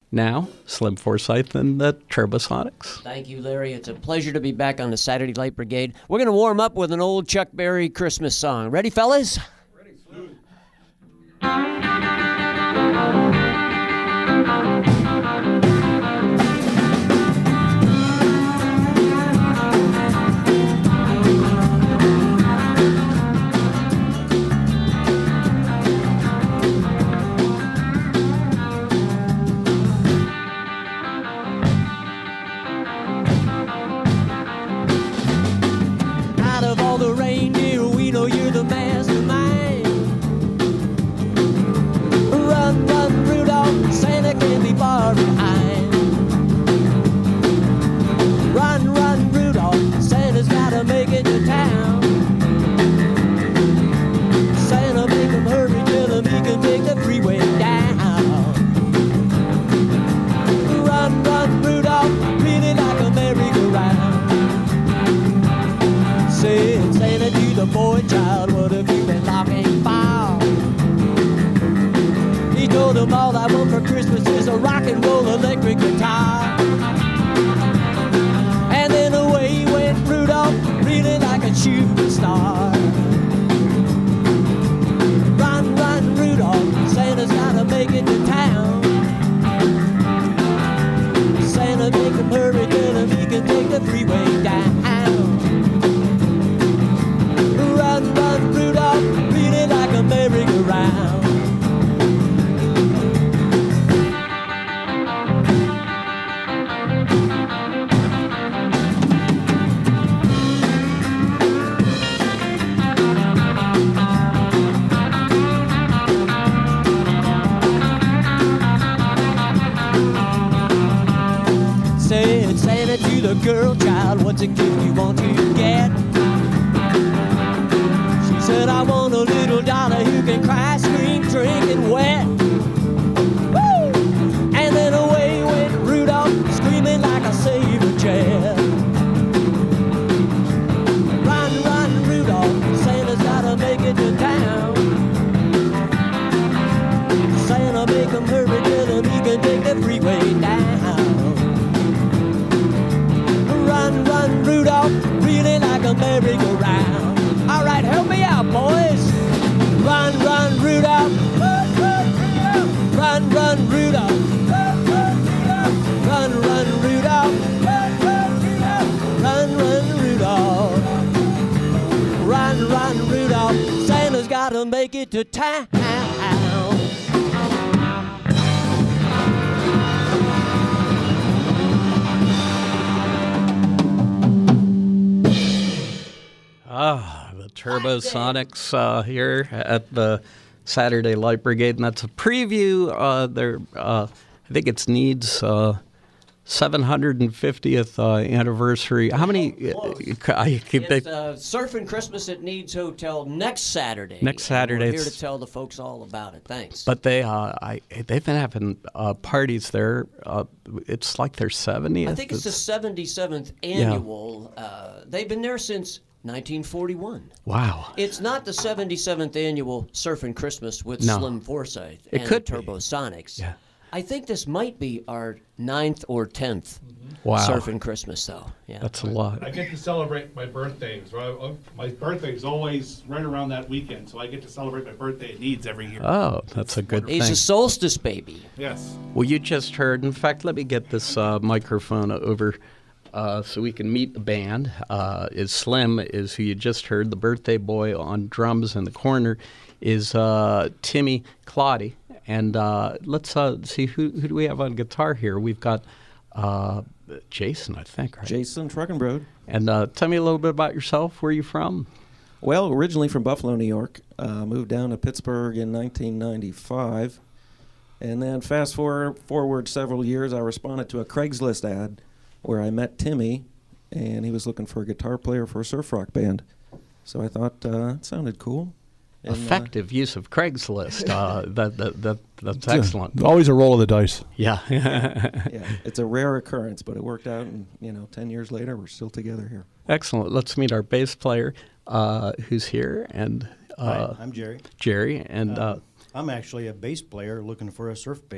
Now, Slim Forsyth and the Turbosonics. Thank you, Larry. It's a pleasure to be back on the Saturday Light Brigade. We're going to warm up with an old Chuck Berry Christmas song. Ready, fellas? Ready, Slim. You're the mastermind. Run, run, Rudolph, Santa can't be far behind. Run, run, Rudolph, Santa's gotta make it to town. Santa, make him hurry, tell him he can take the freeway down. Run, run, Rudolph, really like a merry-go-round. Said Santa to the boy child, what have you been looking for? He told him all I want for Christmas is a rock and roll electric guitar. And then away went Rudolph, really like a shooting star. Run, run, Rudolph, Santa's gotta make it to town. Santa, make him hurry, tell him he can take the freeway down. Run, run, Rudolph, really like a merry-go-round. Said Santa to the girl child, what's a gift you want to get? Said I want a little dollar who can cry, scream, drink, and wet. Woo! And then away went Rudolph, screaming like a saber jet. Run, run, Rudolph, Santa's gotta make it to town. Santa, make him hurry, tell him he can take the freeway down. Run, run, Rudolph, really like a merry-go-round. All right, help me out, boys. Run, run, Rudolph. Run, run, Rudolph. Run, run, Rudolph. Run, run, Rudolph. Run, run, Rudolph. Santa's gotta make it to town. The Turbosonics here at the Saturday Light Brigade, and that's a preview. I think it's Need's 750th anniversary. How many? It's Surfing Christmas at Need's Hotel next Saturday. Next Saturday. We're here to tell the folks all about it. Thanks. But they've been having parties there. It's like their 70th. I think it's the 77th annual. Yeah. They've been there since 1941. Wow. It's not the 77th annual Surfing Christmas with Slim Forsyth and the Turbosonics. Yeah. I think this might be our 9th or 10th Surfing Christmas, though. Yeah. That's a lot. I get to celebrate my birthday. My birthday is always right around that weekend, so I get to celebrate my birthday at Need's every year. Oh, that's a good thing. He's a solstice baby. Yes. Well, you just heard. In fact, let me get this microphone over so we can meet the band. Slim is who you just heard. The birthday boy on drums in the corner is Timmy Claudy. And let's see, who do we have on guitar here? We've got Jason, I think, right? Jason Truckenbrode. And tell me a little bit about yourself. Where are you from? Well, originally from Buffalo, New York. Moved down to Pittsburgh in 1995. And then fast forward several years, I responded to a Craigslist ad where I met Timmy, and he was looking for a guitar player for a surf rock band. So I thought it sounded cool. And, effective use of Craigslist. That's excellent. Always a roll of the dice. Yeah. Yeah, it's a rare occurrence, but it worked out, and 10 years later, we're still together here. Excellent. Let's meet our bass player, who's here, and Hi, I'm Jerry. Jerry, and I'm actually a bass player looking for a surf band.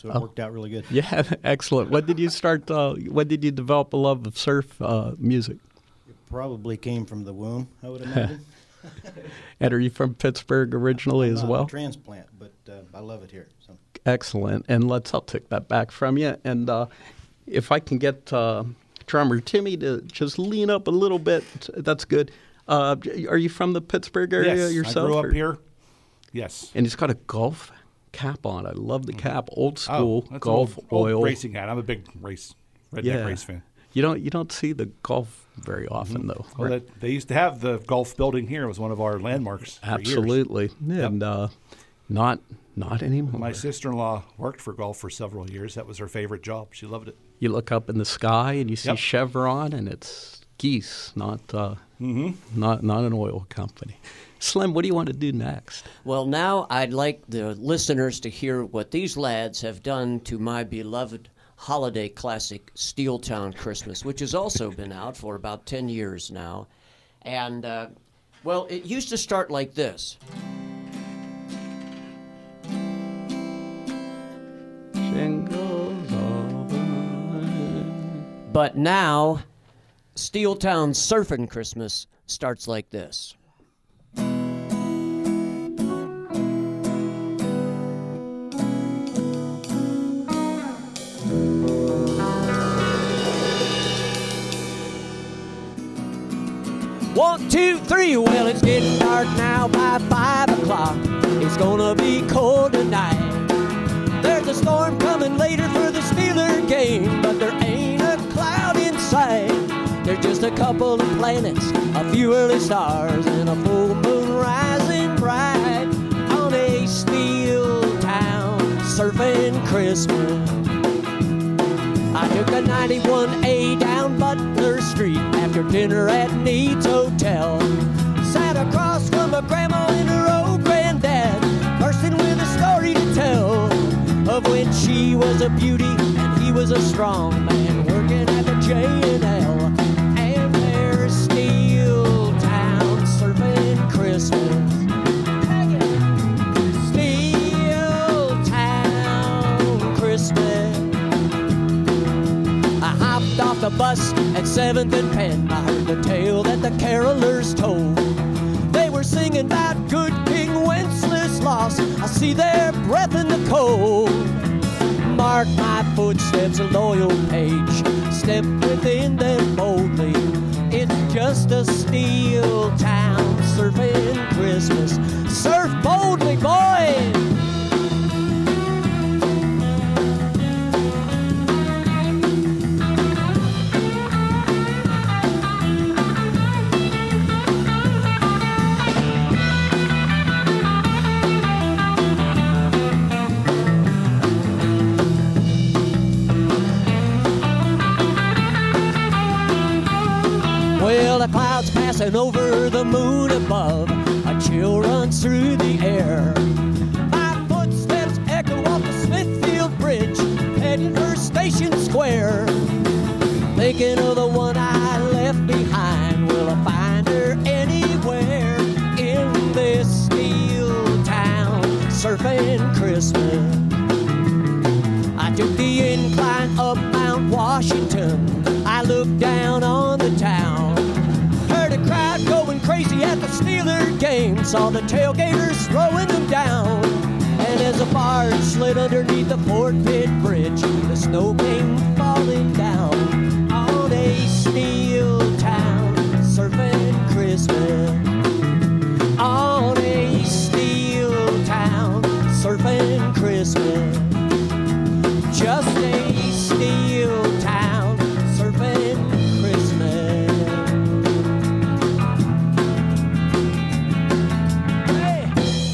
so it worked out really good. Yeah, excellent. When did you start? When did you develop a love of surf music? It probably came from the womb, I would imagine. And are you from Pittsburgh originally as I'm well? a transplant, but I love it here. So. Excellent. And I'll take that back from you. And if I can get drummer Timmy to just lean up a little bit, that's good. Are you from the Pittsburgh area Yes, yourself? I grew up or? here. Yes. And he's got a golf cap on. I love the cap. Old school that's golf an old oil. racing hat. I'm a big redneck race fan. You don't see the golf very often though. Well, they used to have the golf building here. It was one of our landmarks. For years. Absolutely. And not anymore. My sister-in-law worked for golf for several years. That was her favorite job. She loved it. You look up in the sky and you see Yep. Chevron, and it's geese, not an oil company. Slim, what do you want to do next? Well, now I'd like the listeners to hear what these lads have done to my beloved holiday classic, Steeltown Christmas, which has also been out for about 10 years now. And, well, it used to start like this. Shingles all the night. But now, Steeltown Surfin' Christmas starts like this. One, two, three, well, it's getting dark now by 5 o'clock. It's gonna be cold tonight. There's a storm coming later for the Steeler game, but there ain't a cloud in sight. There's just a couple of planets, a few early stars, and a full moon rising bright on a Steeltown surfing Christmas. I took the 91A down Butler Street after dinner at Need's Hotel. Sat across from my grandma and her old granddad, bursting with a story to tell of when she was a beauty and he was a strong man working at the J&L. And there's Steeltown surfing Christmas. Steeltown Christmas. I hopped off the bus at 7th and Penn. I heard the tale that the carolers told. They were singing about good King Wenceslas lost. I see their breath in the cold. Mark my footsteps, a loyal page. Step within them boldly. It's just a Steeltown surfing Christmas. Surf boldly, boys! Well, the clouds passing over the moon above, a chill runs through the air. My footsteps echo off the Smithfield Bridge, heading for Station Square. Thinking of the one I left behind, will I find her anywhere in this Steeltown surfing Christmas? I took the incline up Mount Washington. I looked down on the town. Heard a crowd going crazy at the Steeler game. Saw the tailgaters throwing them down. And as a barge slid underneath the Fort Pitt Bridge, the snow came falling down on a Steeltown surfing Christmas. On a Steeltown surfing Christmas. Just a Steeltown surfing Christmas. Hey.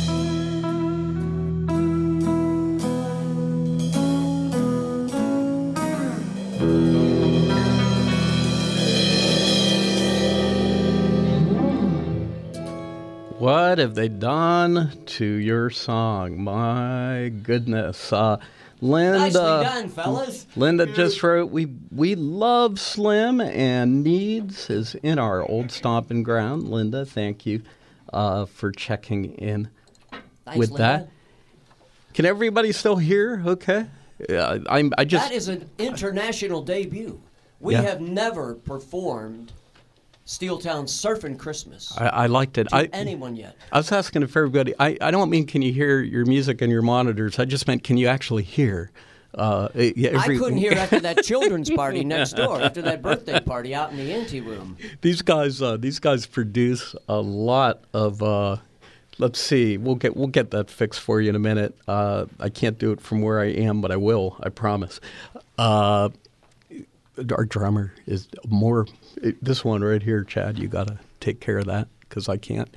What have they done to your song? My goodness. Linda, Nicely done, fellas. Linda just wrote, we love Slim, and Needs is in our old stomping ground. Linda, thank you for checking in Thanks, with Linda. that. Can everybody still hear? Okay. I just That is an international debut. We Yeah. have never performed Steeltown Surfing Christmas I liked it. to anyone yet. I was asking if everybody. I don't mean can you hear your music and your monitors. I just meant can you actually hear. I couldn't hear after that children's party next door, after that birthday party out in the ante room. These guys produce a lot of. Let's see. We'll get that fixed for you in a minute. I can't do it from where I am, but I will. I promise. Our drummer is more. This one right here, Chad. You got to take care of that because I can't.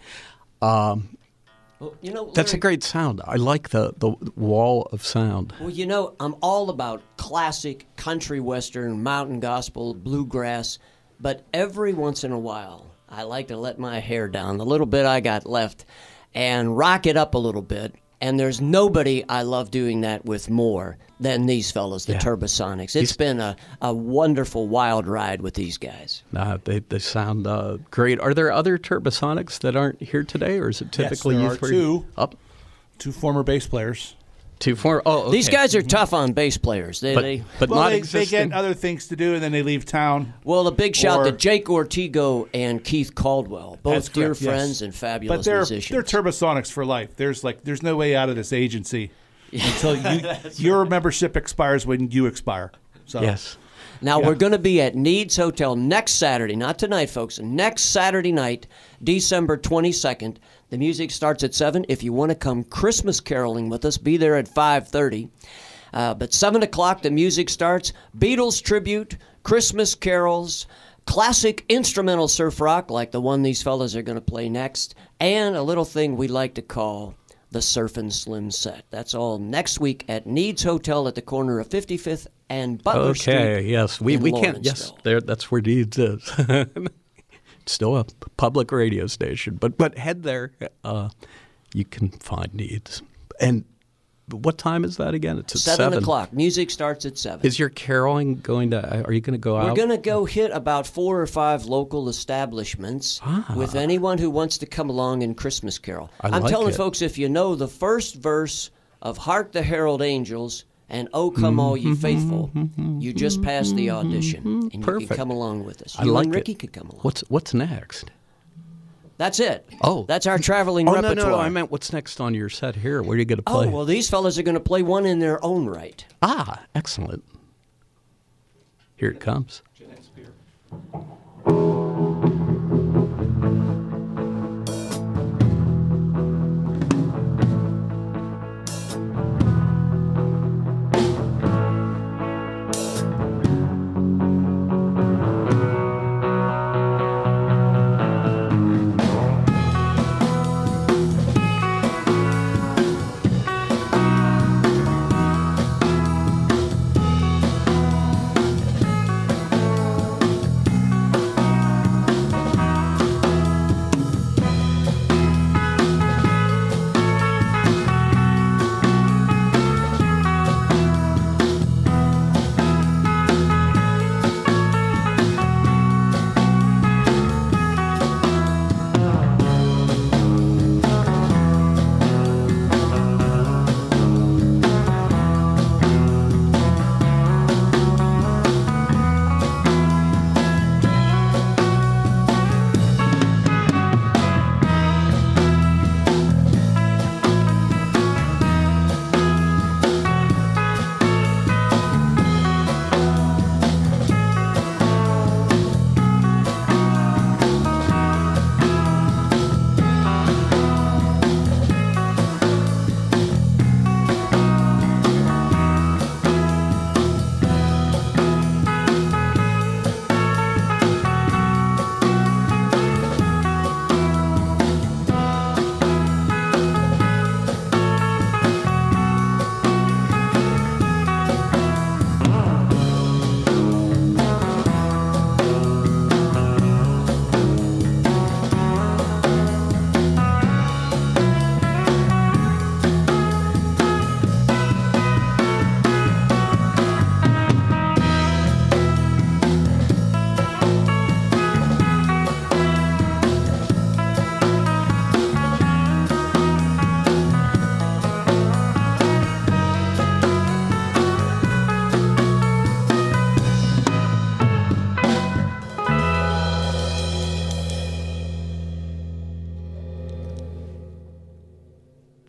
Well, you know, That's a Larry, great sound. I like the wall of sound. Well, you know, I'm all about classic country western, mountain gospel, bluegrass, but every once in a while, I like to let my hair down, the little bit I got left, and rock it up a little bit. And there's nobody I love doing that with more than these fellas, the Yeah. Turbosonics. It's been a wonderful wild ride with these guys. They sound great. Are there other Turbosonics that aren't here today, or is it typically there you are three? two. Up, 2 former bass players. 2, 4. Oh, okay. These guys are tough on bass players. but Well, not they existing. get other things to do, and then they leave town. Well, a big shout Or- to Jake Ortego and Keith Caldwell, both That's dear correct, yes. friends and fabulous But they're musicians. Turbosonics for life. There's no way out of this agency until your membership expires when you expire. So Yes. Now, Yeah. we're going to be at Needs Hotel next Saturday, not tonight, folks. Next Saturday night, December 22nd. The music starts at 7. If you want to come Christmas caroling with us, be there at 5:30. But 7 o'clock, the music starts. Beatles tribute, Christmas carols, classic instrumental surf rock like the one these fellas are going to play next, and a little thing we like to call the Surfin' Slim set. That's all next week at Needs Hotel at the corner of 55th and Butler Street. Okay. Yes. We in can't. Yes. Lawrenceville. There. That's where Deeds is. It's still a public radio station, but head there. You can find Needs. And what time is that again? It's at 7 o'clock. Music starts at 7. Is your caroling going to? Are you going to go out? We're going to go hit about 4 or 5 local establishments with anyone who wants to come along and Christmas carol. I I'm like telling it. folks, if you know the first verse of Hark the Herald Angels and Oh Come All Ye Faithful, you just passed the audition, and you Perfect. can come along with us. I You like and it. Ricky could come along. What's next? That's it. Oh. That's our traveling Oh repertoire. no! I meant what's next on your set here? Where are you going to play? Oh, well, these fellas are going to play one in their own right. Excellent. Here it comes.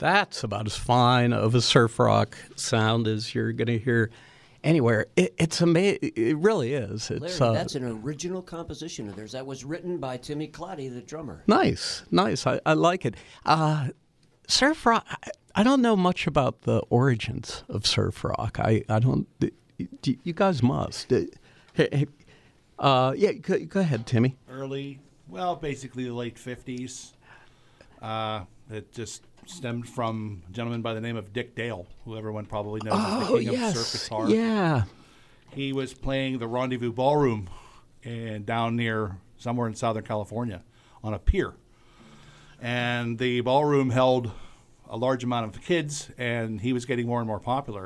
That's about as fine of a surf rock sound as you're going to hear anywhere. It's amazing. It really is. It's Larry, that's an original composition of theirs. That was written by Timmy Clottey, the drummer. nice. I like it. Surf rock. I don't know much about the origins of surf rock. I don't. You guys must. Yeah, go ahead, Timmy. Basically the late 50s. It just stemmed from a gentleman by the name of Dick Dale, who everyone probably knows as the king of surf guitar. Yeah. He was playing the Rendezvous Ballroom down near somewhere in Southern California on a pier. And the ballroom held a large amount of kids, and he was getting more and more popular.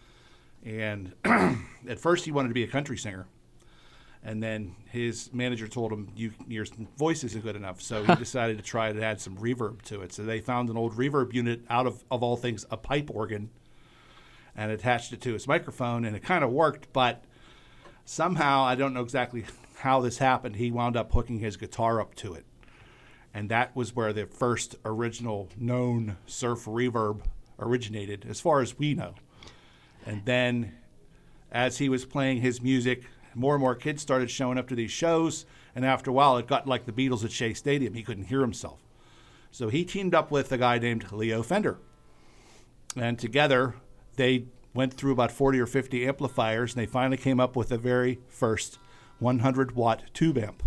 And at first he wanted to be a country singer. And then his manager told him, your voice isn't good enough. So he decided to try to add some reverb to it. So they found an old reverb unit out of all things, a pipe organ, and attached it to his microphone. And it kind of worked, but somehow, I don't know exactly how this happened, he wound up hooking his guitar up to it. And that was where the first original known surf reverb originated, as far as we know. And then as he was playing his music, more and more kids started showing up to these shows, and after a while, it got like the Beatles at Shea Stadium. He couldn't hear himself. So he teamed up with a guy named Leo Fender. And together, they went through about 40 or 50 amplifiers, and they finally came up with the very first 100-watt tube amp.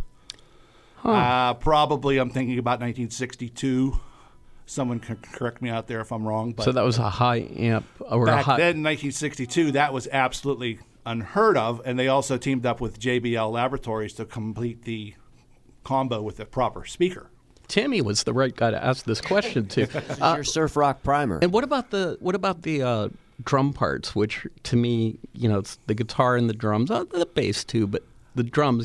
Probably, I'm thinking about 1962. Someone can correct me out there if I'm wrong. But So that was a high amp. Or back then, in 1962, that was absolutely unheard of, and they also teamed up with JBL Laboratories to complete the combo with a proper speaker. Timmy was the right guy to ask this question to. Your surf rock primer. And what about the drum parts, which to me, it's the guitar and the drums, the bass too, but the drums,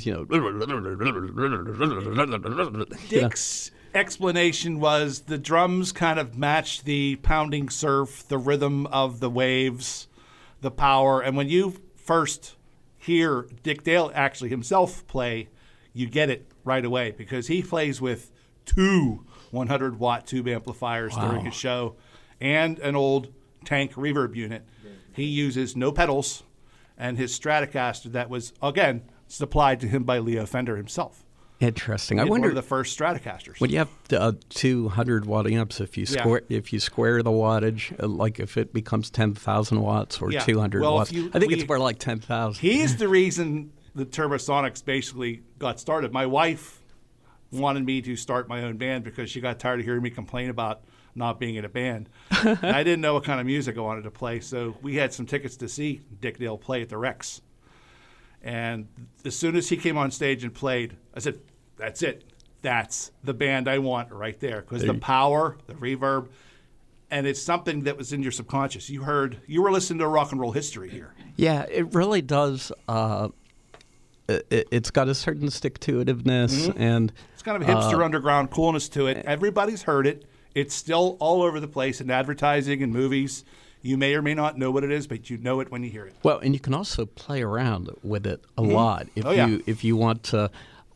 Dick's explanation was the drums kind of matched the pounding surf, the rhythm of the waves, the power, and when you first hear Dick Dale actually himself play, you get it right away because he plays with two 100-watt tube amplifiers during his show and an old tank reverb unit. He uses no pedals, and his Stratocaster that was, again, supplied to him by Leo Fender himself. Interesting. I One wonder of the first Stratocasters. when you have 200-watt amps, if you square the wattage, like if it becomes 10,000 watts or 200 watts, I think it's more like 10,000. He's the reason the Turbosonics basically got started. My wife wanted me to start my own band because she got tired of hearing me complain about not being in a band. I didn't know what kind of music I wanted to play, so we had some tickets to see Dick Dale play at the Rex. And as soon as he came on stage and played, I said, that's it. That's the band I want right there. Because the power, the reverb, and it's something that was in your subconscious. You were listening to rock and roll history here. Yeah, it really does. It's got a certain stick-to-itiveness. And it's kind of hipster underground coolness to it. Everybody's heard it. It's still all over the place in advertising and movies. You may or may not know what it is, but you know it when you hear it. Well, and you can also play around with it a lot if you want to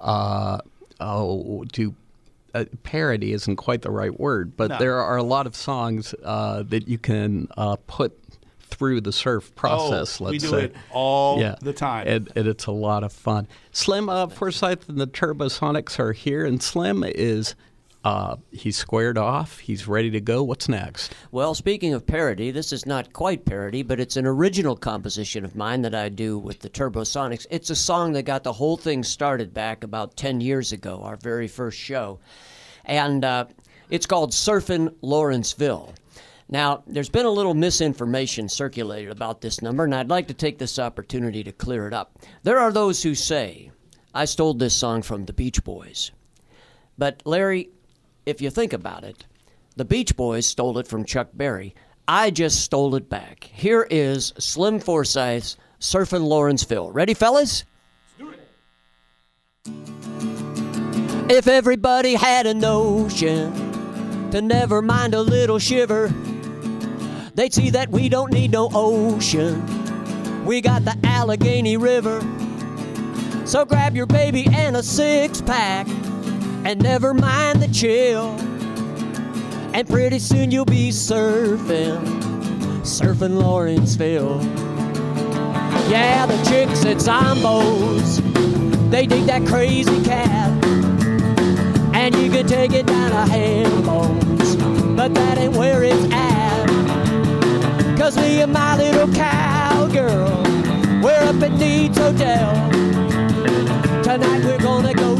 do parody isn't quite the right word, but there are a lot of songs that you can put through the surf process. We do it all the time, and it's a lot of fun. Slim Forsyth and the Turbosonics are here, and Slim is. He's squared off. He's ready to go. What's next? Well, speaking of parody, this is not quite parody, but it's an original composition of mine that I do with the Turbosonics. It's a song that got the whole thing started back about 10 years ago, our very first show. And it's called Surfin' Lawrenceville. Now, there's been a little misinformation circulated about this number, and I'd like to take this opportunity to clear it up. There are those who say, I stole this song from the Beach Boys. But, Larry, if you think about it, the Beach Boys stole it from Chuck Berry. I just stole it back. Here is Slim Forsyth's Surfin' Lawrenceville. Ready, fellas? Let's do it. If everybody had a notion to never mind a little shiver, they'd see that we don't need no ocean. We got the Allegheny River. So grab your baby and a six-pack and never mind the chill. And pretty soon you'll be surfing Lawrenceville. Yeah, the chicks at Zombo's, they dig that crazy cat. And you can take it down to Hambones, but that ain't where it's at. 'Cause me and my little cowgirl, we're up at Needs Hotel. Tonight we're gonna go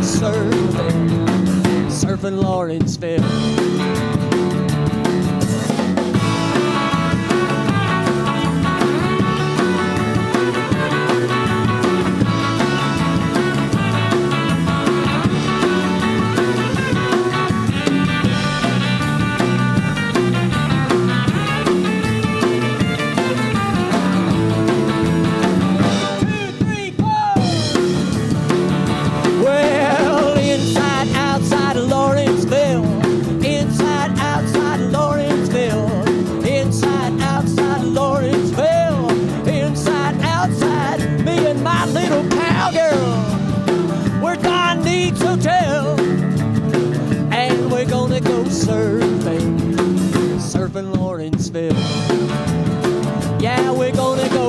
surfing Lawrenceville. Surfing Lawrenceville. Yeah, we're gonna go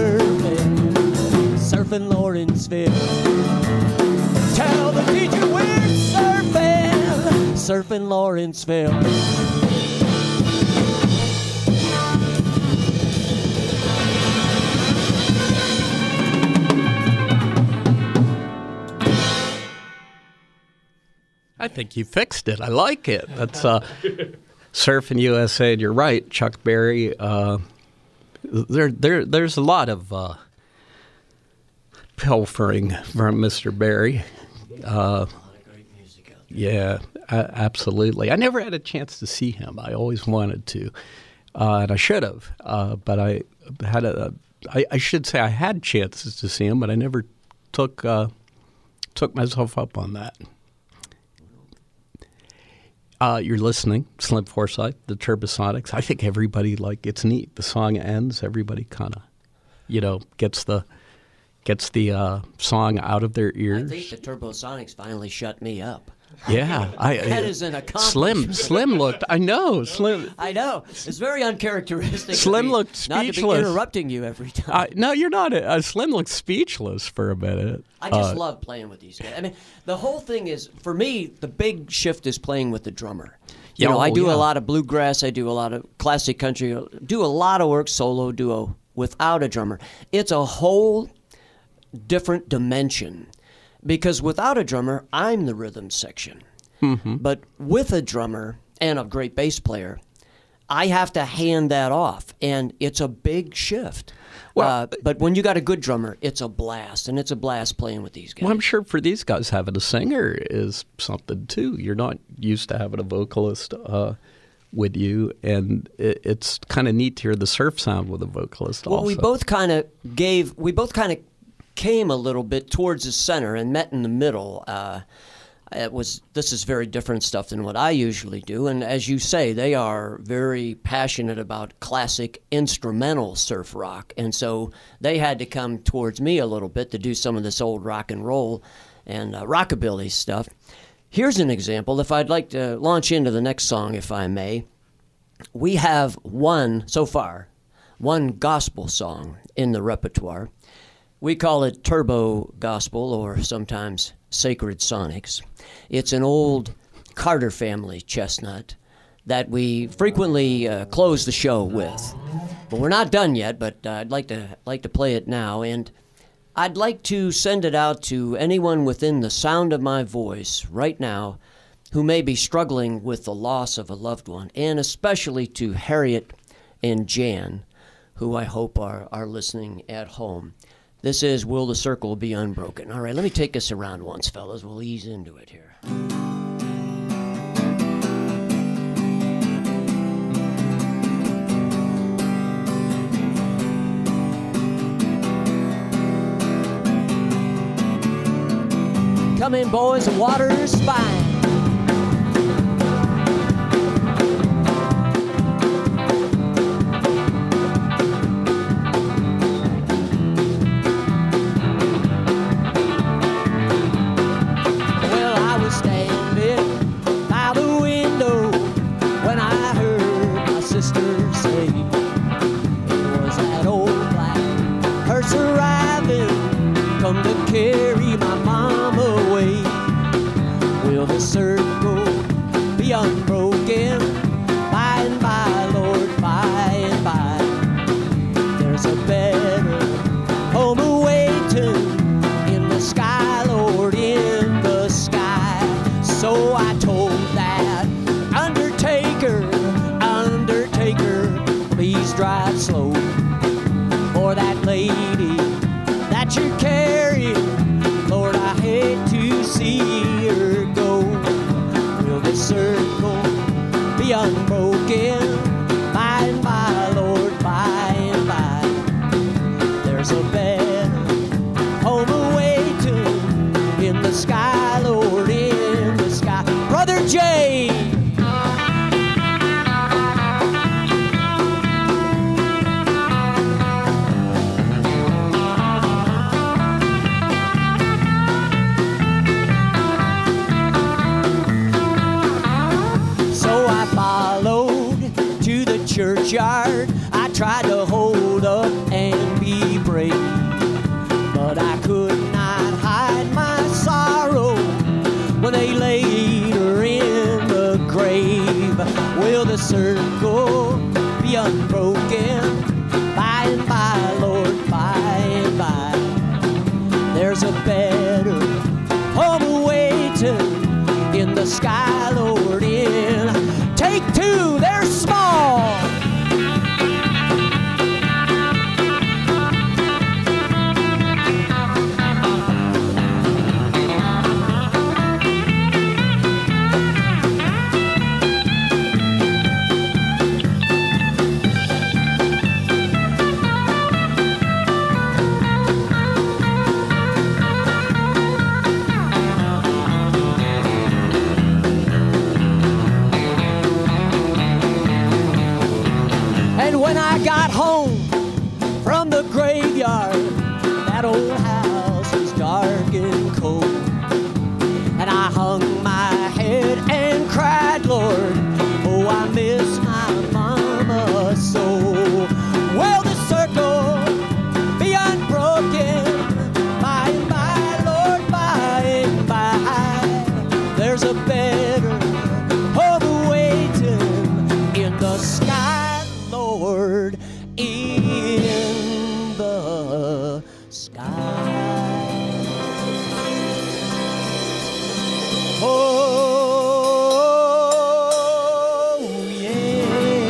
surfing Lawrenceville. Tell the teacher we're surfing Lawrenceville. I think you fixed it. I like it. That's Surfing USA, and you're right, Chuck Berry. There's a lot of pilfering from Mr. Berry. Yeah, absolutely. I never had a chance to see him. I always wanted to, and I should have. But I should say I had chances to see him, but I never took myself up on that. You're listening, Slim Forsyth, the Turbosonics. I think everybody, it's neat. The song ends, everybody kind of, gets the song out of their ears. I think the Turbosonics finally shut me up. Yeah, that is an accomplishment. Slim looked. I know, Slim. I know. It's very uncharacteristic. Slim looked speechless. Not to be interrupting you every time. No, you're not. Slim looked speechless for a minute. I just love playing with these guys. I mean, the whole thing is, for me, the big shift is playing with the drummer. I do a lot of bluegrass. I do a lot of classic country. Do a lot of work solo duo without a drummer. It's a whole different dimension. Because without a drummer, I'm the rhythm section. Mm-hmm. But with a drummer and a great bass player, I have to hand that off, and it's a big shift. Well, but when you got a good drummer, it's a blast, and it's a blast playing with these guys. Well, I'm sure for these guys, having a singer is something, too. You're not used to having a vocalist with you, and it's kind of neat to hear the surf sound with a vocalist also. Well, we both kind of came a little bit towards the center and met in the middle. This is very different stuff than what I usually do, and as you say, they are very passionate about classic instrumental surf rock, and so they had to come towards me a little bit to do some of this old rock and roll and rockabilly stuff. Here's an example. If I'd like to launch into the next song, if I may, we have one gospel song in the repertoire. We call it Turbo Gospel, or sometimes Sacred Sonics. It's an old Carter family chestnut that we frequently close the show with. But we're not done yet, but I'd like to play it now, and I'd like to send it out to anyone within the sound of my voice right now who may be struggling with the loss of a loved one, and especially to Harriet and Jan, who I hope are listening at home. This is Will the Circle Be Unbroken. All right, let me take us around once, fellas. We'll ease into it here. Come in, boys, the water's fine. When I driving, come to carry my mom away. Will the circle be unbroken? By and by, Lord, by and by. There's a better home awaiting in the sky, Lord, in the sky. So I told that undertaker, please drive slow. For that lady that you're carrying, Lord, I hate to see her go. Will the circle be unbroken? By and by, Lord, by and by. There's a better home awaiting in the sky, Lord, in the sky. Brother Jay! Churchyard, I tried to hold up and be brave, but I could not hide my sorrow when they laid her in the grave. Will the circle be unbroken? By and by, Lord, by and by. There's a better home awaiting in the sky, Lord, in Take Two, they're small. Got home from the graveyard, that old house was dark and cold, and I hung my head and cried, Lord, oh, I miss my mama so. Will the circle be unbroken? By and by, Lord, by and by. There's a better home waiting in the sky, Lord, in the sky. Oh, yeah.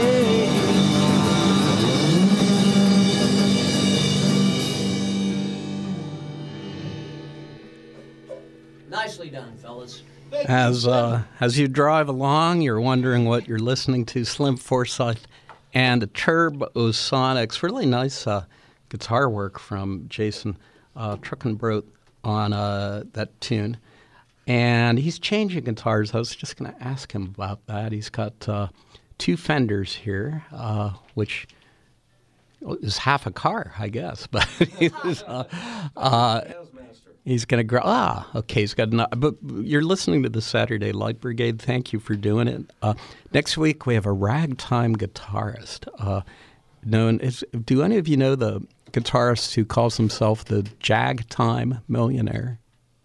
Nicely done, fellas. As you drive along, you're wondering what you're listening to. Slim Forsyth and Turbosonics. Really nice guitar work from Jason Truckenbrot on that tune. And he's changing guitars. I was just going to ask him about that. He's got two Fenders here, which is half a car, I guess. But he's going to grow. Okay. He's got enough. But you're listening to the Saturday Light Brigade. Thank you for doing it. Next week we have a ragtime guitarist known as. Do any of you know the guitarist who calls himself the Jagtime Millionaire?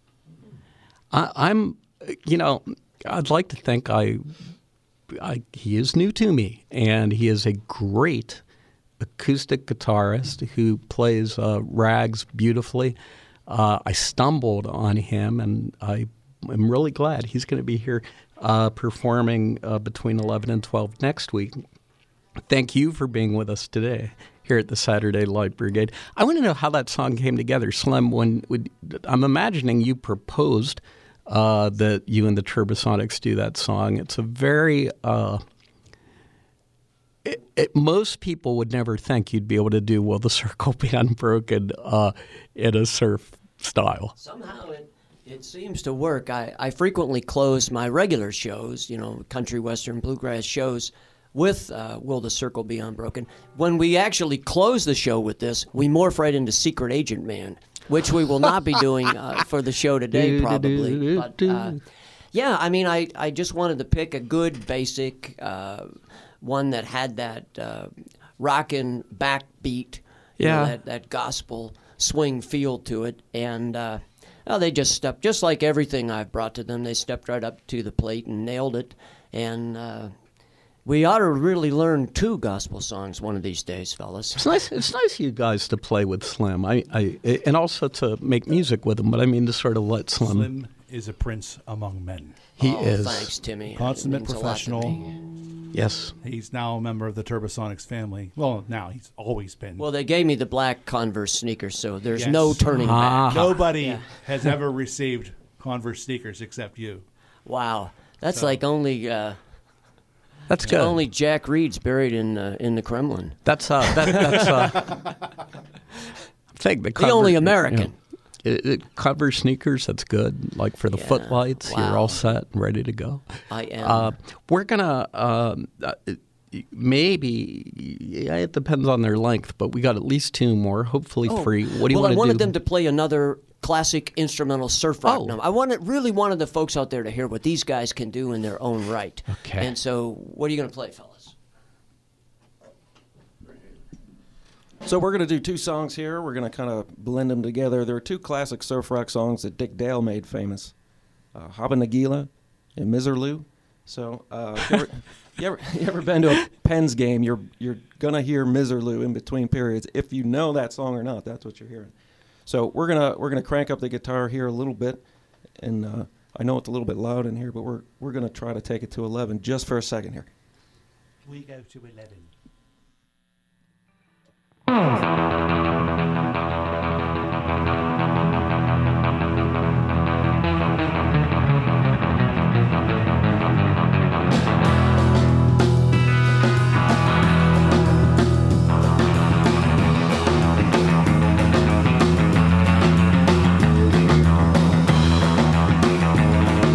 I'd like to think he is new to me, and he is a great acoustic guitarist who plays rags beautifully. I stumbled on him, and I am really glad he's going to be here performing between 11 and 12 next week. Thank you for being with us today here at the Saturday Light Brigade. I want to know how that song came together. Slim, I'm imagining you proposed that you and the Turbosonics do that song. It's a very... most people would never think you'd be able to do Will the Circle Be Unbroken in a surf style. Somehow it seems to work. I frequently close my regular shows, country, western, bluegrass shows, with Will the Circle Be Unbroken. When we actually close the show with this, we morph right into Secret Agent Man, which we will not be doing for the show today, probably. But, I just wanted to pick a good basic one that had that rockin' backbeat, that gospel swing feel to it, and they just stepped, just like everything I've brought to them, they stepped right up to the plate and nailed it, and we ought to really learn 2 gospel songs one of these days, fellas. It's nice. It's nice you guys to play with Slim. And also to make music with him. But I mean to sort of let Slim. Slim is a prince among men. He is. Thanks, Timmy. Consummate It means a lot to professional. me. Yes. He's now a member of the Turbosonics family. Well, now he's always been. Well, they gave me the black Converse sneakers, so there's Yes. no turning back. Nobody has ever received Converse sneakers except you. Wow, that's like only That's good. only Jack Reed's buried in the Kremlin. That's think the cover, only American. Cover sneakers. That's good. Like for the Yeah. footlights, you're Wow. all set and ready to go. I am. We're gonna maybe. Yeah, it depends on their length, but we got at least 2 more. Hopefully free. What do you well, want to do? I wanted them to play another classic instrumental surf rock Oh. number. I really wanted the folks out there to hear what these guys can do in their own right. Okay. And so, what are you going to play, fellas? So we're going to do 2 songs here. We're going to kind of blend them together. There are 2 classic surf rock songs that Dick Dale made famous, Haba Nagila and Miserlou. So you ever been to a Pens game, you're going to hear Miserlou in between periods. If you know that song or not, that's what you're hearing. So we're gonna crank up the guitar here a little bit, and I know it's a little bit loud in here, but we're going to try to take it to 11 just for a second here. We go to 11.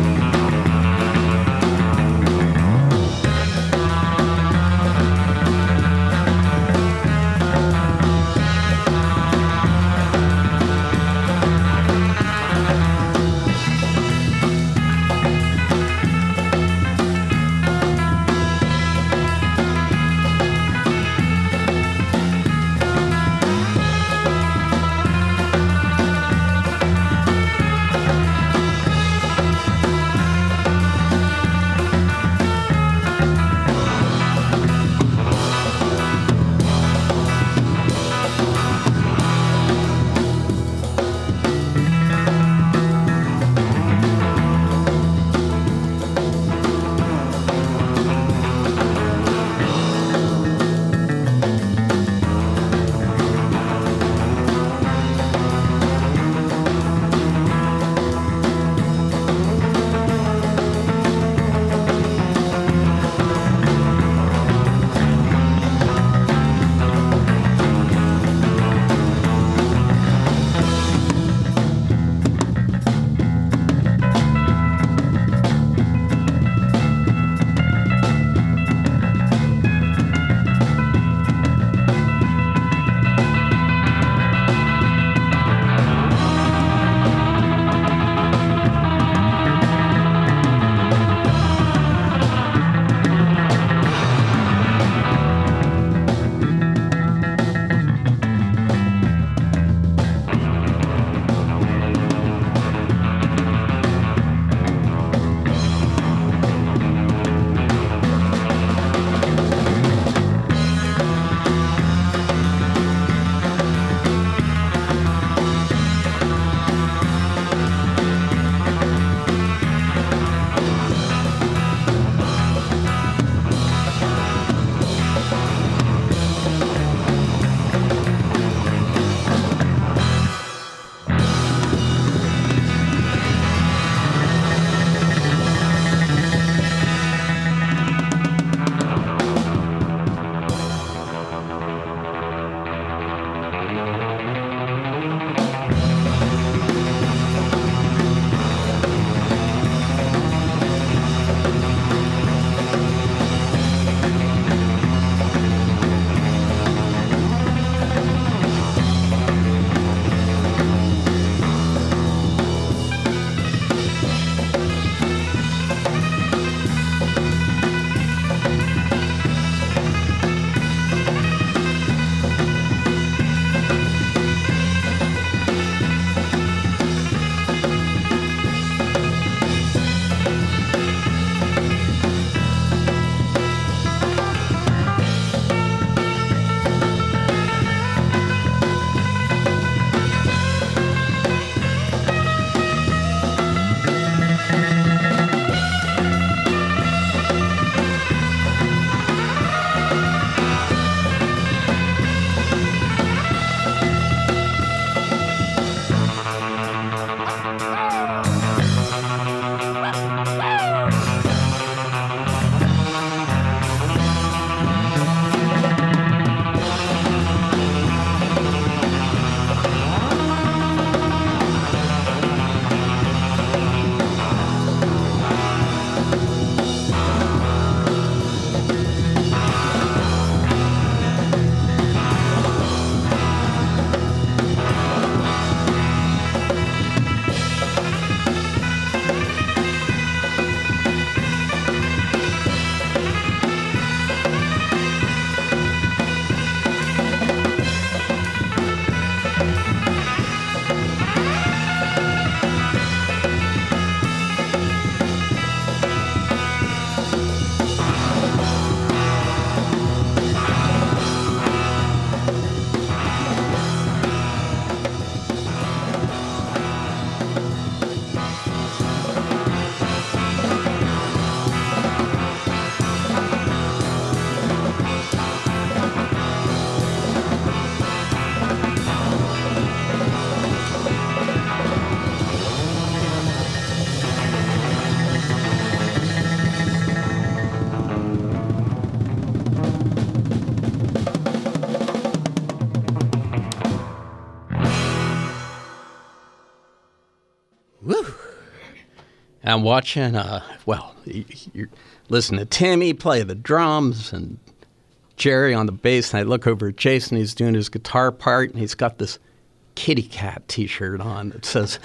Thank Woo. I'm watching, you're listening to Timmy play the drums and Jerry on the bass, and I look over at Jason. He's doing his guitar part, and he's got this kitty cat T-shirt on that says,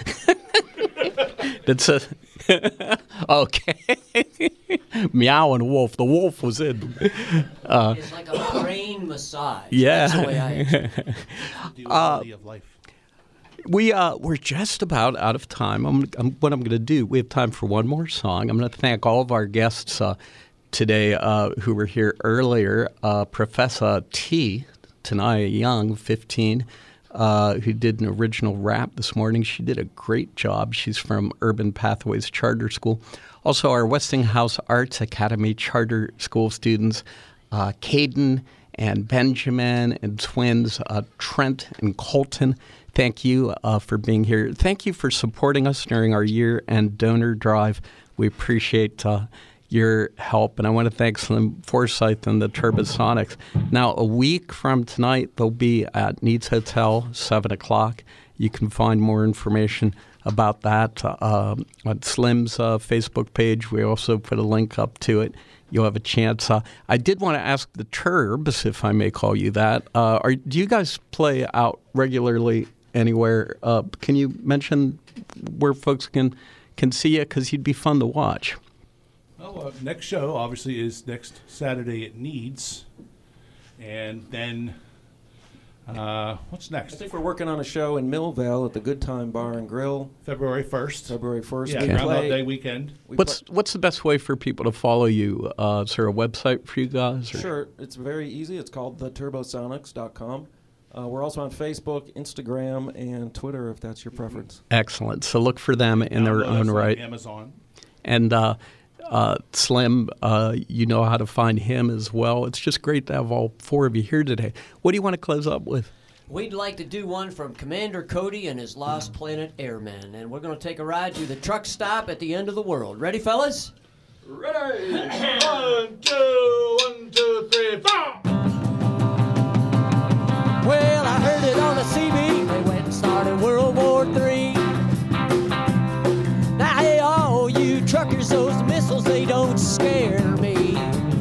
okay, meow and wolf. The wolf was in. It's like a brain massage. Yeah. That's the way I Duality of life. We're just about out of time. What I'm going to do, we have time for one more song. I'm going to thank all of our guests today who were here earlier. Professor T, Tanaya Young, 15, who did an original rap this morning. She did a great job. She's from Urban Pathways Charter School. Also, our Westinghouse Arts Academy Charter School students, Caden and Benjamin and twins, Trent and Colton. Thank you for being here. Thank you for supporting us during our year-end donor drive. We appreciate your help, and I want to thank Slim Forsyth and the Turbosonics. Now, a week from tonight, they'll be at Needs Hotel, 7 o'clock. You can find more information about that on Slim's Facebook page. We also put a link up to it. You'll have a chance. I did want to ask the Turbs, if I may call you that. Do you guys play out regularly anywhere? Can you mention where folks can see you? Because you'd be fun to watch. Well, next show, obviously, is next Saturday at Needs. And then, what's next? I think we're working on a show in Millvale at the Good Time Bar and Grill. February 1st. February 1st. Yeah, We Groundhog play- Day weekend. we What's the best way for people to follow you? Is there a website for you guys? Or? Sure, it's very easy. It's called theturbosonics.com. We're also on Facebook, Instagram, and Twitter, if that's your preference. Excellent. So look for them in their Download us own on right. Amazon. And Slim, you know how to find him as well. It's just great to have all four of you here today. What do you want to close up with? We'd like to do one from Commander Cody and his Lost Planet Airmen, and we're going to take a ride to the truck stop at the end of the world. Ready, fellas? Ready? 1, 2, 3, 4. Well, I heard it on the CB. They went and started World War III. Now, hey, all you truckers, those missiles, they don't scare me.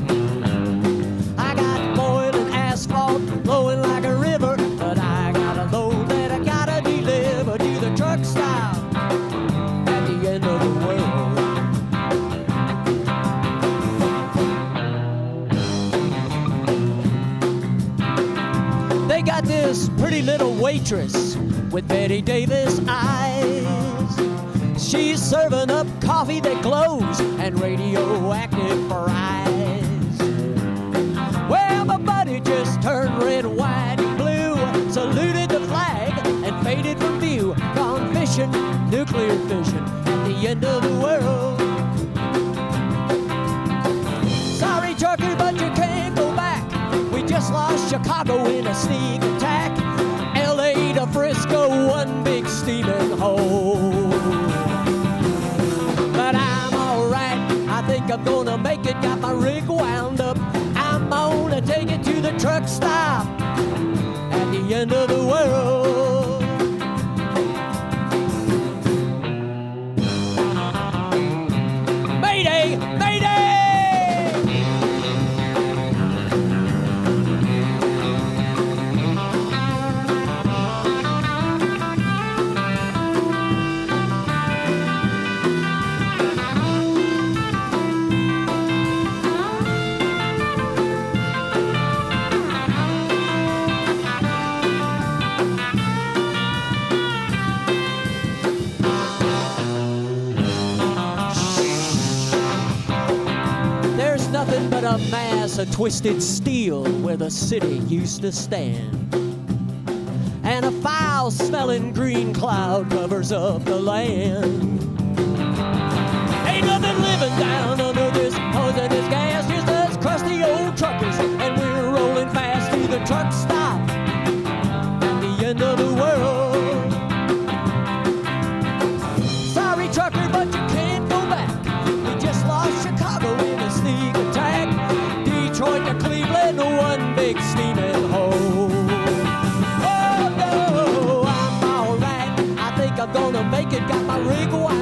I got boiling asphalt flowing like a river, but I got a load that I gotta deliver to the truck stop at the end of the world. They got this pretty little waitress with Betty Davis eyes. She's serving up coffee that glows and radioactive fries. Well, my buddy just turned red, white, and blue, saluted the flag and faded from view. Gone fishing, nuclear fission at the end of the world. Sorry, trucker, but you can't go back. We just lost Chicago in a sneak attack. L.A. to Frisco, one big steaming hole. But I'm alright, I think I'm gonna make it. Got my rig wound up, I'm gonna take it to the truck stop at the end of the world. Mayday! Mayday! There's nothing but a mass of twisted steel where the city used to stand. And a foul-smelling green cloud covers up the land. Ain't nothing living down under this poisonous gas, just us crusty old truckers, and we're rolling fast to the truck stop at the end of the world. Sorry, trucker, but you can't go back. We just lost Chicago in a sneak attack. Detroit to Cleveland, one big steaming hole. Oh no, I'm alright. I think I'm gonna make it. Got my rig wound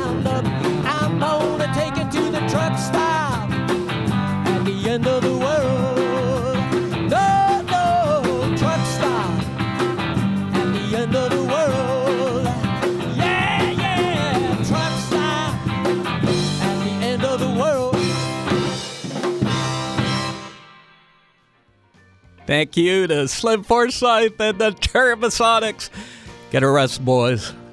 Thank you to Slim Forsyth and the Turbosonics. Get a rest, boys.